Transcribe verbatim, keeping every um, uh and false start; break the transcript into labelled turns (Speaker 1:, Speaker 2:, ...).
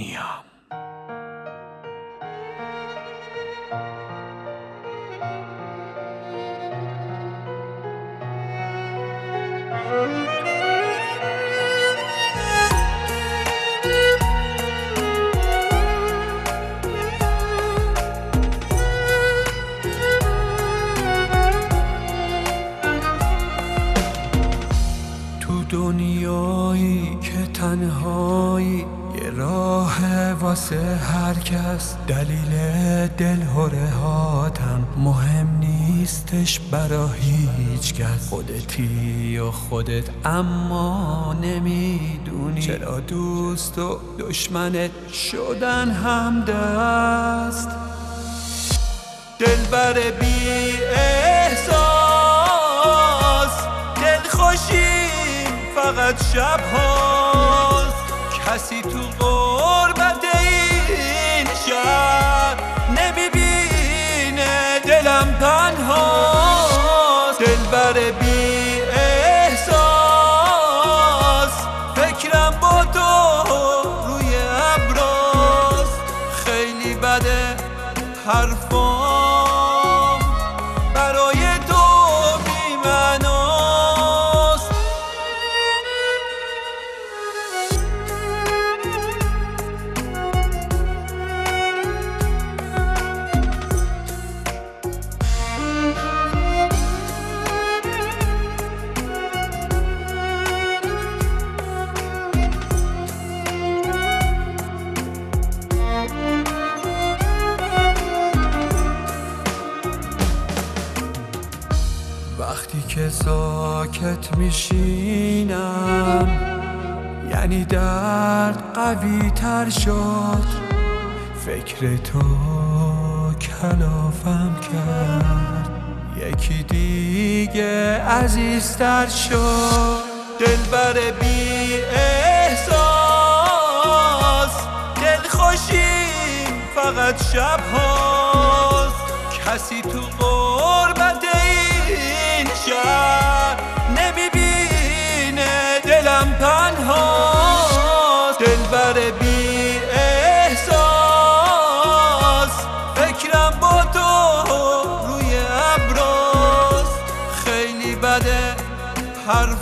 Speaker 1: نیام. تو دنیایی که تنهایی یه راه واسه هر کس، دلیل دلهره هاتم مهم نیستش برا هیچ کس. خودتی و خودت اما نمیدونی چرا دوست و دشمنت شدن همدست. دلبر بی احساس دلخوشیم فقط شب هاست، کسی تو غربت این شهر نمیبینه دلم تنهاست. دلبر بی احساس فکرم با تو روی ابراست، خیلی بده حرفام برای تو بی‌معناست. وقتی که ساکت میشینم یعنی درد قوی تر شد، فکر تو کلافم کرد، یکی دیگه عزیزتر شد. دلبر بی احساس دلخوشیم فقط شب هاست، کسی تو غربت این شهر نمیبینه دلم تنهاست. دلبر بی احساس فکرم با تو روی ابراست، خیلی بده حرف